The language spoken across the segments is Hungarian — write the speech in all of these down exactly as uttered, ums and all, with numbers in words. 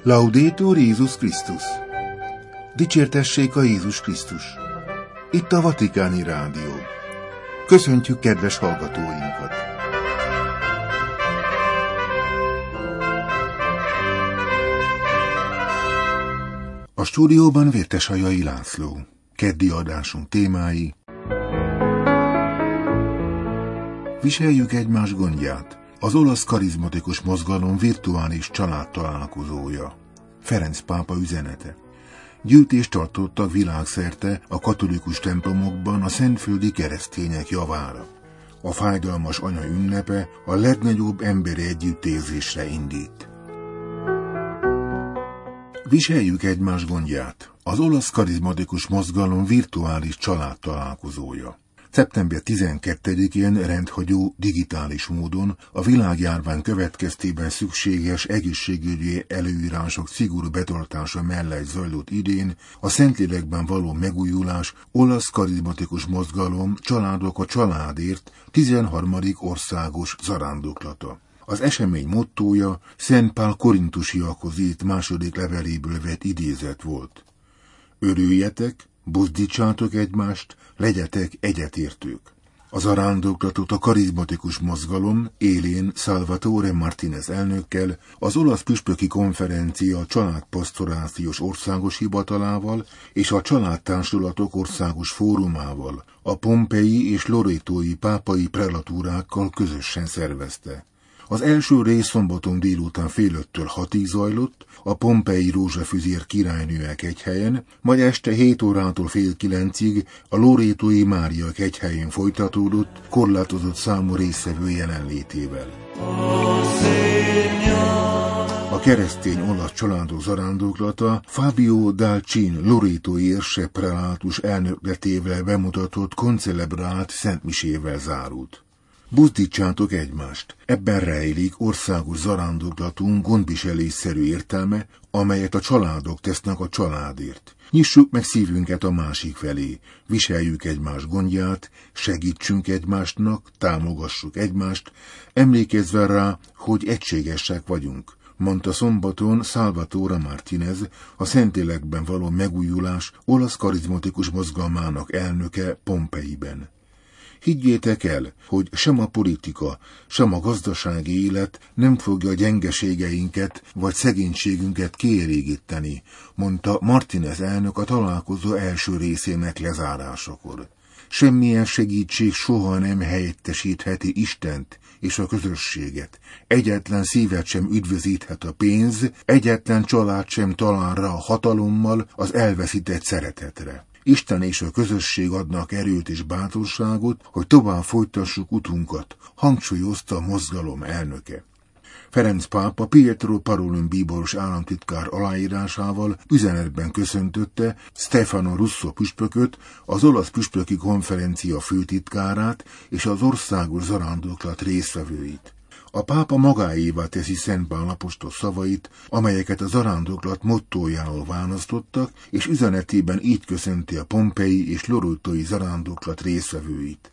Laudetur Jézus Krisztus! Dicsértessék a Jézus Krisztus! Itt a Vatikáni Rádió. Köszöntjük kedves hallgatóinkat! A stúdióban Vértesajai László. Keddi adásunk témái: Viseljük egymás gondját. Az olasz karizmatikus mozgalom virtuális családtalálkozója. Ferenc pápa üzenete. Gyűjtést tartottak világszerte a katolikus templomokban a szentföldi keresztények javára. A fájdalmas anya ünnepe a legnagyobb emberi együttérzésre indít. Viseljük egymás gondját. Az olasz karizmatikus mozgalom virtuális családtalálkozója. szeptember tizenkettedikén rendhagyó digitális módon a világjárvány következtében szükséges egészségügyi előírások szigorú betartása mellett zajlott idén a Szentlélekben való megújulás olasz karizmatikus mozgalom Családok a családért tizenharmadik országos zarándoklata. Az esemény mottója Szent Pál korintusiakhoz írt második leveléből vett idézet volt. Örüljetek, buzdítsátok egymást, legyetek egyetértők. A zarándoklatot a karizmatikus mozgalom élén Salvatore Martinez elnökkel, az olasz püspöki konferencia családpastorációs országos hivatalával és a családtársulatok országos fórumával, a pompei és lorétói pápai prelatúrákkal közösen szervezte. Az első rész szombaton délután fél öttől hatig zajlott, a pompei rózsafüzér királynőek egyhelyen, majd este hét órától fél kilencig a lorétói Máriák egyhelyén folytatódott, korlátozott számú résztvevő jelenlétével. A keresztény olasz családok zarándoklata Fabio Dalcin lorétói érse prelátus elnökletével bemutatott koncelebrált szentmisével zárult. Buzdítsátok egymást. Ebben rejlik országos zarándoklatunk gondviselésszerű értelme, amelyet a családok tesznek a családért. Nyissuk meg szívünket a másik felé, viseljük egymás gondját, segítsünk egymásnak, támogassuk egymást, emlékezve rá, hogy egységesek vagyunk, mondta szombaton Salvatore Martinez, a Szentlélekben való megújulás olasz karizmatikus mozgalmának elnöke Pompeiben. Higgyétek el, hogy sem a politika, sem a gazdasági élet nem fogja a gyengeségeinket vagy szegénységünket kielégíteni, mondta Martinez elnök a találkozó első részének lezárásakor. Semmilyen segítség soha nem helyettesítheti Istent és a közösséget. Egyetlen szívet sem üdvözíthet a pénz, egyetlen család sem talál rá a hatalommal az elveszített szeretetre. Isten és a közösség adnak erőt és bátorságot, hogy tovább folytassuk utunkat, hangsúlyozta a mozgalom elnöke. Ferenc pápa Pietro Parolin bíboros államtitkár aláírásával üzenetben köszöntötte Stefano Russo püspököt, az olasz püspöki konferencia főtitkárát és az országos zarándoklat résztvevőit. A pápa magáévá teszi Szent Pál apostol szavait, amelyeket a zarándoklat mottójául választottak, és üzenetében így köszönti a pompei és lorétói zarándoklat résztvevőit.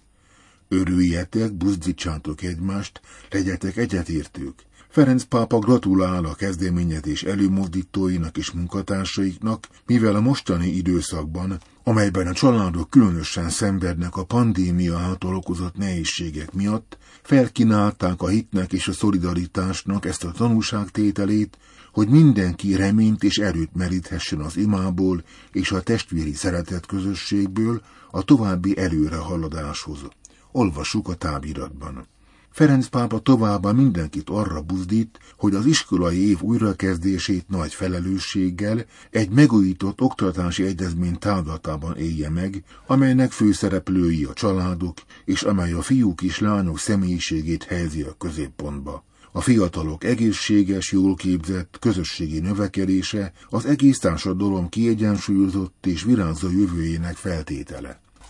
Örüljetek, buzdítsátok egymást, legyetek egyetértők. Ferenc pápa gratulál a kezdeményezés előmozdítóinak és munkatársaiknak, mivel a mostani időszakban, amelyben a családok különösen szenvednek a pandémia által okozott nehézségek miatt, felkínálták a hitnek és a szolidaritásnak ezt a tanúságtételét, hogy mindenki reményt és erőt meríthessen az imából és a testvéri szeretet közösségből a további előrehaladáshoz. Olvassuk a táviratban. Ferenc pápa továbbá mindenkit arra buzdít, hogy az iskolai év újrakezdését nagy felelősséggel egy megújított oktatási egyezmény távlatában élje meg, amelynek főszereplői a családok, és amely a fiúk és lányok személyiségét helyezi a középpontba. A fiatalok egészséges, jól képzett, közösségi növekedése az egész társadalom kiegyensúlyozott és virágzó jövőjének feltétele.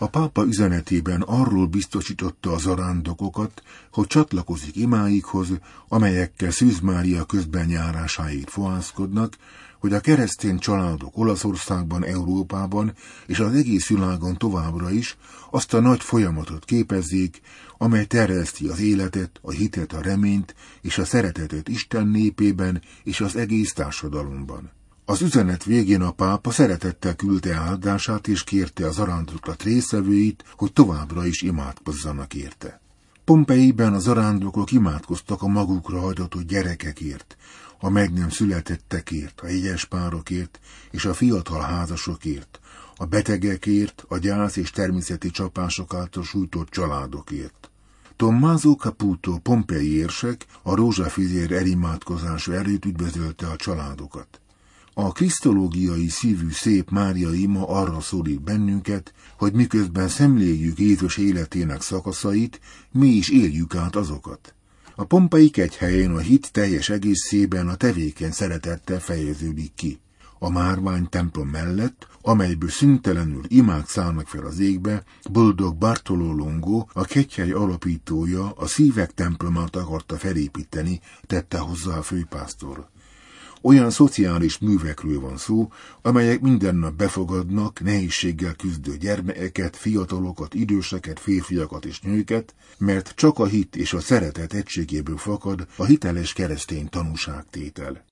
A pápa üzenetében arról biztosította a zarándokokat, hogy csatlakozik imáikhoz, amelyekkel Szűz Mária közbenjárásáért fohászkodnak, hogy a keresztény családok Olaszországban, Európában és az egész világon továbbra is azt a nagy folyamatot képezzék, amely terjeszti az életet, a hitet, a reményt és a szeretetet Isten népében és az egész társadalomban. Az üzenet végén a pápa szeretettel küldte áldását és kérte az zarándoklat résztvevőit, hogy továbbra is imádkozzanak érte. Pompeiben a zarándokok imádkoztak a magukra hagyatott gyerekekért, a meg nem születettekért, a jegyes párokért és a fiatal házasokért, a betegekért, a gyász és természeti csapások által sújtott családokért. Tommaso Caputo pompei érsek a rózsafüzér elimádkozása előtt üdvözölte a családokat. A krisztológiai szívű szép Mária ima arra szólít bennünket, hogy miközben szemléljük Jézus életének szakaszait, mi is éljük át azokat. A pompei kegyhelyen a hit teljes egészében a tevékeny szeretettel fejeződik ki. A márvány templom mellett, amelyből szüntelenül imák szállnak fel az égbe, boldog Bartoló Longo, a kegyhely alapítója, a szívek templomát akarta felépíteni, tette hozzá a főpásztor. Olyan szociális művekről van szó, amelyek minden nap befogadnak nehézséggel küzdő gyermekeket, fiatalokat, időseket, férfiakat és nőket, mert csak a hit és a szeretet egységéből fakad a hiteles keresztény tanúságtétel.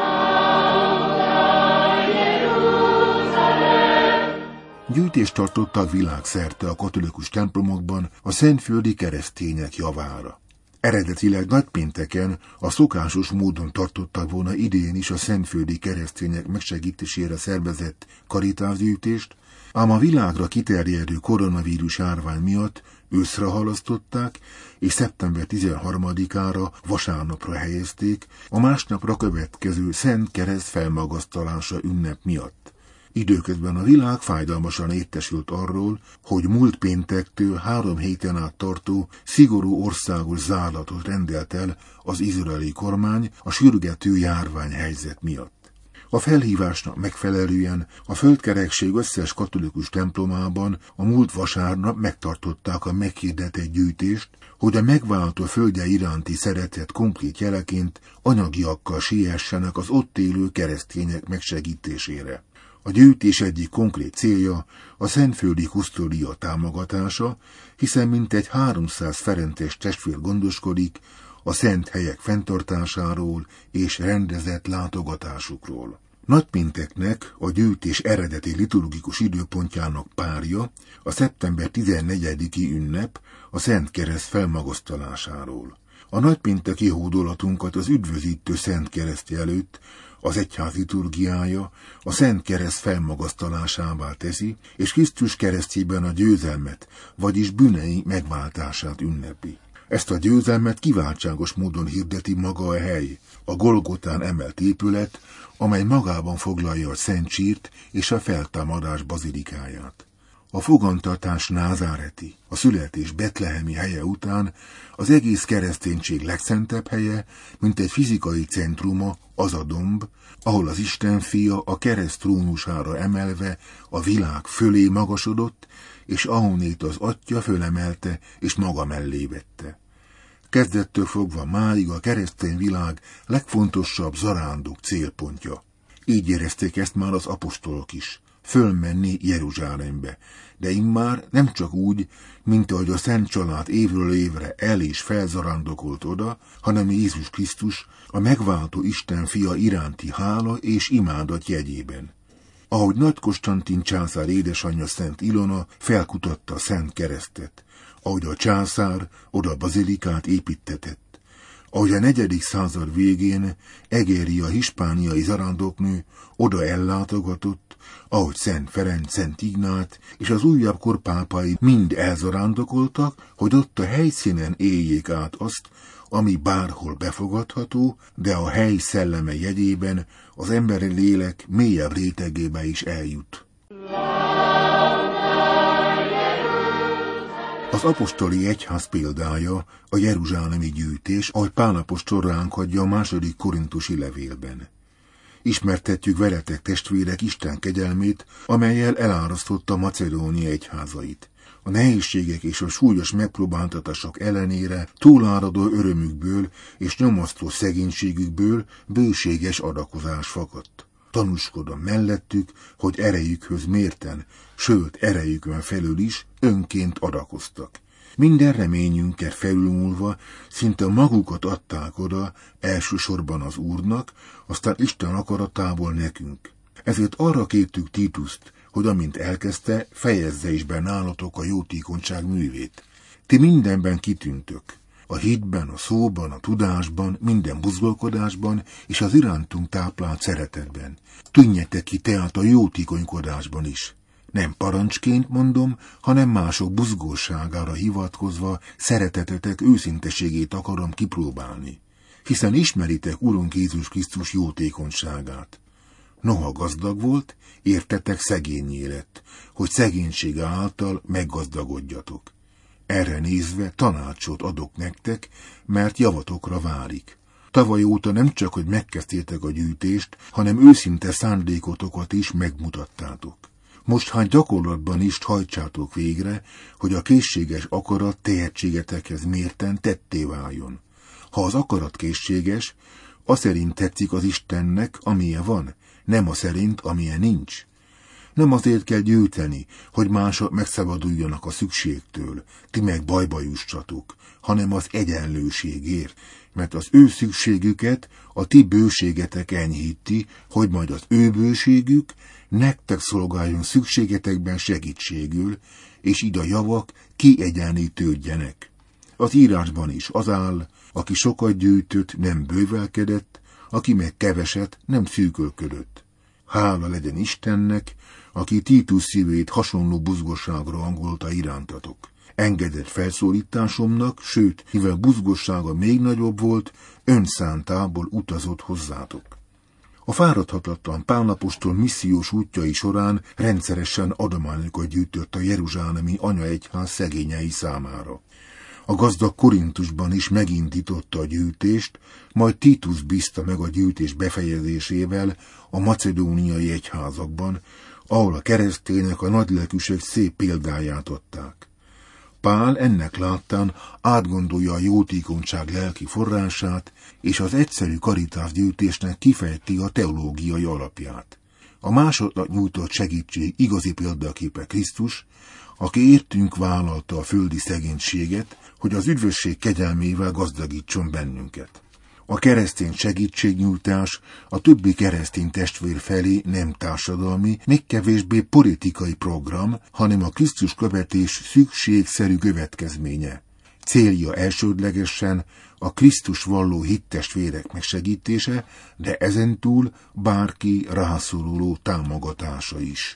Gyűjtést tartottak világszerte a katolikus templomokban a szentföldi keresztények javára. Eredetileg nagypénteken a szokásos módon tartottak volna idén is a szentföldi keresztények megsegítésére szervezett karitásgyűjtést, ám a világra kiterjedő koronavírus járvány miatt őszre halasztották, és szeptember tizenharmadikára vasárnapra helyezték, a másnapra következő Szent Kereszt felmagasztalása ünnep miatt. Időközben a világ fájdalmasan értesült arról, hogy múlt péntektől három héten át tartó szigorú országos zárlatot rendelt el az izraeli kormány a sürgető járványhelyzet miatt. A felhívásnak megfelelően a földkerekség összes katolikus templomában a múlt vasárnap megtartották a meghirdetett gyűjtést, hogy a megváltó földje iránti szeretet konkrét jeleként anyagiakkal siessenek az ott élő keresztények megsegítésére. A gyűjtés egyik konkrét célja a szentföldi kusztódia támogatása, hiszen mintegy háromszáz ferentes testvér gondoskodik a szent helyek fenntartásáról és rendezett látogatásukról. Nagypénteknek a gyűjtés eredeti liturgikus időpontjának párja a szeptember tizennegyediki ünnep a Szent Kereszt felmagasztalásáról. A nagypénteki hódolatunkat az üdvözítő Szent Kereszt előtt az egyház liturgiája a Szent Kereszt felmagasztalásává teszi, és Krisztus keresztjében a győzelmet, vagyis bűnei megváltását ünnepi. Ezt a győzelmet kiváltságos módon hirdeti maga a hely, a Golgotán emelt épület, amely magában foglalja a Szent Sírt és a feltámadás bazilikáját. A fogantatás názáreti, a születés betlehemi helye után az egész kereszténység legszentebb helye, mint egy fizikai centruma, az a domb, ahol az Isten fia a kereszt trónusára emelve a világ fölé magasodott, és ahonnét az Atya fölemelte és maga mellé vette. Kezdettől fogva máig a keresztény világ legfontosabb zarándok célpontja. Így érezték ezt már az apostolok is, fölmenni Jeruzsálembe, de immár nem csak úgy, mint ahogy a Szent Család évről évre el és felzarándokolt oda, hanem Jézus Krisztus a megváltó Isten fia iránti hála és imádat jegyében. Ahogy Nagy Konstantin császár édesanyja Szent Ilona felkutatta a Szent Keresztet, ahogy a császár oda bazilikát építtetett, ahogy a negyedik század végén Egeria hispániai zarándoknő oda ellátogatott, ahogy Szent Ferenc, Szent Ignát és az újabb kor pápái mind elzarándokoltak, hogy ott a helyszínen éljék át azt, ami bárhol befogadható, de a hely szelleme jegyében az emberi lélek mélyebb rétegébe is eljut. Az apostoli egyház példája a jeruzsálemi gyűjtés, ahogy Pál apostol ránk adja a második korintusi levélben. Ismertetjük veletek, testvérek, Isten kegyelmét, amellyel elárasztotta Macedónia egyházait. A nehézségek és a súlyos megpróbáltatások ellenére túláradó örömükből és nyomasztó szegénységükből bőséges adakozás fakadt. Tanúskodom mellettük, hogy erejükhöz mérten, sőt erejükön felül is önként adakoztak. Minden reményünket felülmúlva szinte magukat adták oda, elsősorban az Úrnak, aztán Isten akaratából nekünk. Ezért arra kértük Tituszt, hogy amint elkezdte, fejezze is be nálatok a jótékonyság művét. Ti mindenben kitűntök. A hitben, a szóban, a tudásban, minden buzgolkodásban és az irántunk táplált szeretetben. Tűnjetek ki tehát a jótékonykodásban is. Nem parancsként mondom, hanem mások buzgóságára hivatkozva szeretetetek őszinteségét akarom kipróbálni. Hiszen ismeritek Urunk Jézus Krisztus jótékonyságát. Noha gazdag volt, értetek szegénnyé lett, hogy szegénysége által meggazdagodjatok. Erre nézve tanácsot adok nektek, mert javatokra válik. Tavaly óta nem csak, hogy megkezdtétek a gyűjtést, hanem őszinte szándékotokat is megmutattátok. Most hát gyakorlatban is hajtsátok végre, hogy a készséges akarat tehetségetekhez mérten tetté váljon. Ha az akarat készséges, az szerint tetszik az Istennek, amilyen van, nem az szerint, amilyen nincs. Nem azért kell gyűjteni, hogy mások megszabaduljanak a szükségtől, ti meg bajba jussatok, hanem az egyenlőségért, mert az ő szükségüket a ti bőségetek enyhíti, hogy majd az ő bőségük nektek szolgáljon szükségetekben segítségül, és így a javak kiegyenlítődjenek. Az írásban is az áll, aki sokat gyűjtött, nem bővelkedett, aki meg keveset, nem szűkölködött. Hála legyen Istennek, aki Titus szívét hasonló buzgosságra hangolta irántatok. Engedett felszólításomnak, sőt, mivel buzgossága még nagyobb volt, önszántából utazott hozzátok. A fáradhatatlan Pál apostol missziós útjai során rendszeresen adományokat gyűjtött a jeruzsálemi anyaegyház szegényei számára. A gazdag Korintusban is megindította a gyűjtést, majd Titus bízta meg a gyűjtés befejezésével a macedóniai egyházakban, ahol a keresztények a nagylelkűség szép példáját adták. Pál ennek láttán átgondolja a jótékonyság lelki forrását, és az egyszerű karitásgyűjtésnek kifejti a teológiai alapját. A másodnak nyújtott segítség igazi példaképe Krisztus, aki értünk vállalta a földi szegénységet, hogy az üdvösség kegyelmével gazdagítson bennünket. A keresztény segítségnyújtás a többi keresztény testvér felé nem társadalmi, még kevésbé politikai program, hanem a Krisztus követés szükségszerű következménye. Célja elsődlegesen a Krisztus valló hittestvérek megsegítése, de ezentúl bárki rászoruló támogatása is.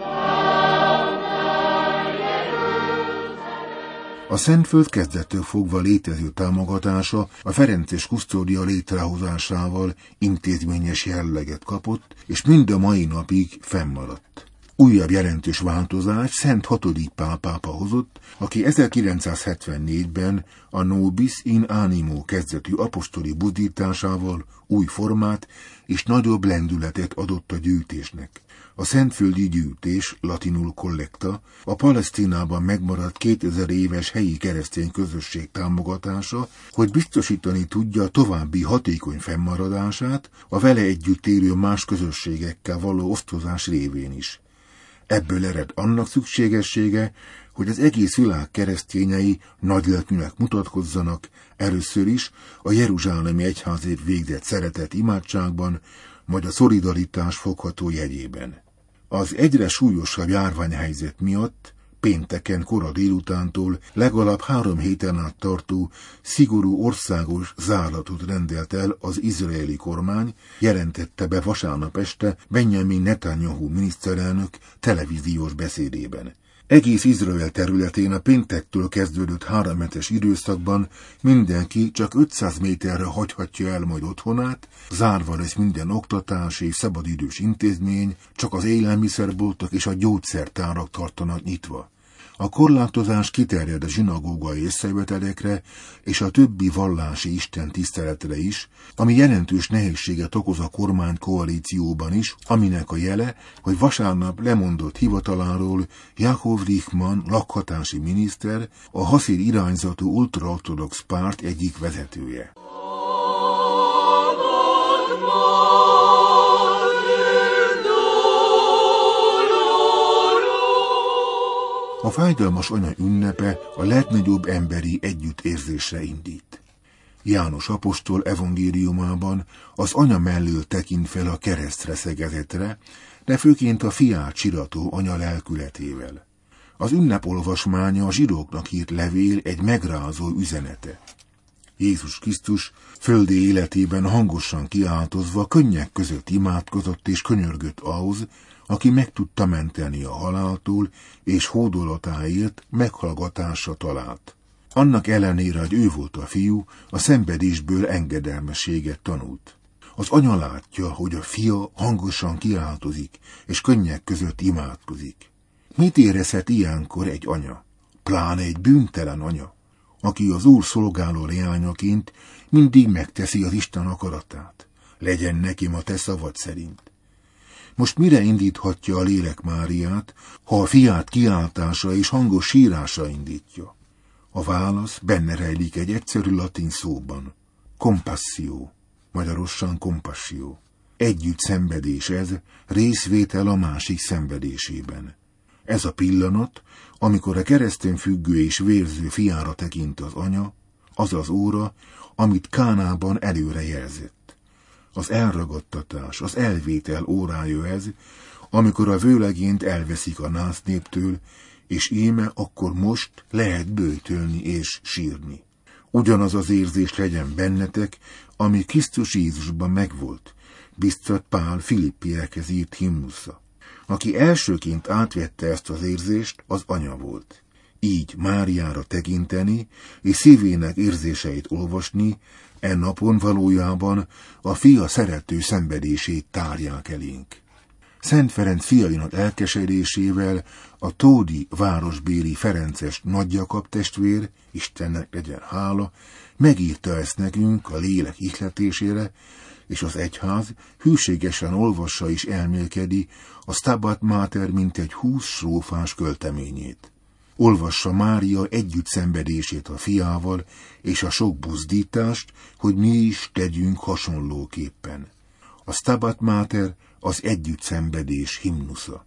A Szentföld kezdettől fogva létező támogatása a ferences kusztódia létrehozásával intézményes jelleget kapott, és mind a mai napig fennmaradt. Újabb jelentős változást Szent hatodik Pál pápa hozott, aki ezerkilencszázhetvennégyben a Nobis in Animo kezdetű apostoli buzdításával új formát és nagyobb lendületet adott a gyűjtésnek. A szentföldi gyűjtés, latinul kollekta, a Palesztinában megmaradt kétezer éves helyi keresztény közösség támogatása, hogy biztosítani tudja további hatékony fennmaradását a vele együtt élő más közösségekkel való osztozás révén is. Ebből ered annak szükségessége, hogy az egész világ keresztényei nagylelkűnek mutatkozzanak, először is a jeruzsálemi egyházért végzett szeretet imádságban, majd a szolidaritás fogható jegyében. Az egyre súlyosabb járványhelyzet miatt pénteken kora délutántól legalább három héten át tartó szigorú országos zárlatot rendelt el az izraeli kormány, jelentette be vasárnap este Benjamin Netanyahu miniszterelnök televíziós beszédében. Egész Izrael területén a péntektől kezdődött háromhetes időszakban mindenki csak ötszáz méterre hagyhatja el majd otthonát, zárva lesz minden oktatás és szabadidős intézmény, csak az élelmiszerboltok és a gyógyszertárak tartanak nyitva. A korlátozás kiterjed a zsinagógai összejövetelekre és a többi vallási isten tiszteletre is, ami jelentős nehézséget okoz a kormány koalícióban is, aminek a jele, hogy vasárnap lemondott hivataláról Jakob Richman lakhatási miniszter, a haszid irányzatú ultraortodox párt egyik vezetője. A fájdalmas anya ünnepe a legnagyobb emberi együttérzésre indít. János apostol evangéliumában az anya mellől tekint fel a keresztre szegezetre, de főként a fiát csirató anya lelkületével. Az ünnep olvasmánya a zsidóknak írt levél egy megrázó üzenete. Jézus Krisztus földi életében hangosan kiáltozva könnyek között imádkozott és könyörgött ahhoz, aki meg tudta menteni a haláltól, és hódolatáért meghallgatásra talált. Annak ellenére, hogy ő volt a fiú, a szenvedésből engedelmességet tanult. Az anya látja, hogy a fia hangosan kiáltozik, és könnyek között imádkozik. Mit érezhet ilyenkor egy anya? Pláne egy bűntelen anya, aki az Úr szolgáló leányaként mindig megteszi az Isten akaratát. Legyen neki a te szavad szerint. Most mire indíthatja a lélek Máriát, ha a fiát kiáltása és hangos sírása indítja? A válasz benne rejlik egy egyszerű latin szóban. Compassio, magyarosan compassio. Együtt szenvedés ez, részvétel a másik szenvedésében. Ez a pillanat, amikor a kereszten függő és vérző fiára tekint az anya, az az óra, amit Kánában előre jelzett. Az elragadtatás, az elvétel órája ez, amikor a vőlegényt elveszik a násznéptől, és íme akkor most lehet böjtölni és sírni. Ugyanaz az érzés legyen bennetek, ami Krisztus Jézusban megvolt, biztat Pál Filippiekhez írt himnusza. Aki elsőként átvette ezt az érzést, az anya volt. Így Máriára tekinteni, és szívének érzéseit olvasni, e napon valójában a fia szerető szenvedését tárják elénk. Szent Ferenc fiainak elkeserésével a tódi városbéli ferences Nagy Jakab testvér, Istennek legyen hála, megírta ezt nekünk a lélek ihletésére, és az egyház hűségesen olvassa és elmélkedi a Stabat Mater mintegy húsz strófás költeményét. Olvassa Mária együtt szenvedését a fiával, és a sok buzdítást, hogy mi is tegyünk hasonlóképpen. A Stabat Mater az együtt szenvedés himnusza.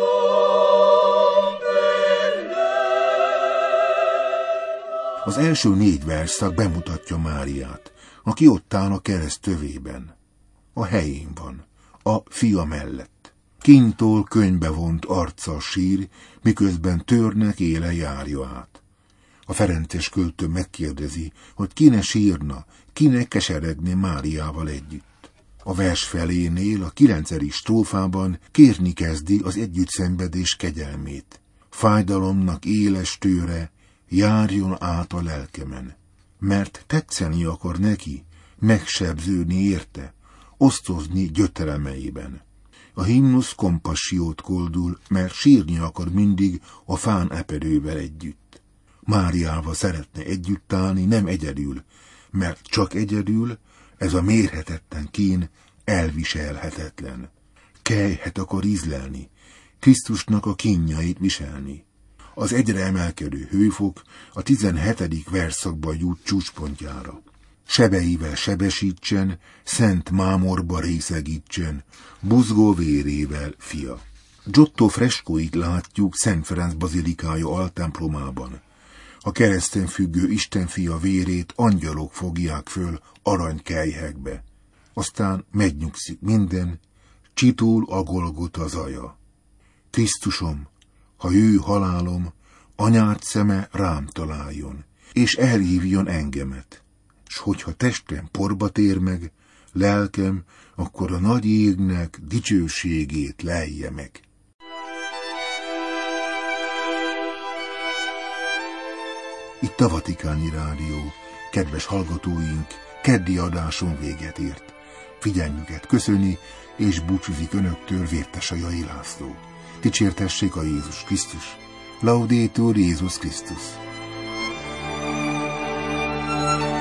Az első négy verszak bemutatja Máriát, aki ott áll a kereszt tövében. A helyén van, a fia mellett. Kintól könyvbe vont arccal sír, miközben törnek éle járja át. A ferences költő megkérdezi, hogy ki ne sírna, ki ne keseregné Máriával együtt. A vers felénél, a kilencedik strófában kérni kezdi az együttszenvedés kegyelmét. Fájdalomnak éles tőre járjon át a lelkemen, mert tetszeni akar neki, megsebződni érte, osztozni gyötrelmeiben. A himnusz kompassiót koldul, mert sírni akar mindig a fán epedővel együtt. Máriával szeretne együtt állni, nem egyedül, mert csak egyedül ez a mérhetetlen kín elviselhetetlen. Kelyhet akar ízlelni, Krisztusnak a kínjait viselni. Az egyre emelkedő hőfok a tizenhetedik verszakban jut csúcspontjára. Sebeivel sebesítsen, szent mámorba részegítsen, buzgó vérével fia. Giotto freskóit látjuk Szent Ferenc bazilikája altemplomában. A kereszten függő Istenfia vérét angyalok fogják föl aranykelyhekbe. Aztán megnyugszik minden, csitul a Golgota zaja. Krisztusom, ha jöjj halálom, anyád szeme rám találjon, és elhívjon engemet. S hogyha testem porba tér meg, lelkem, akkor a nagy égnek dicsőségét lelje meg. Itt a Vatikáni Rádió, kedves hallgatóink, keddi adáson véget ért. Figyelmüket köszöni, és búcsúzik önöktől Vértesajai László. Dicsértessék a Jézus Krisztus! Laudetur Jézus Krisztus.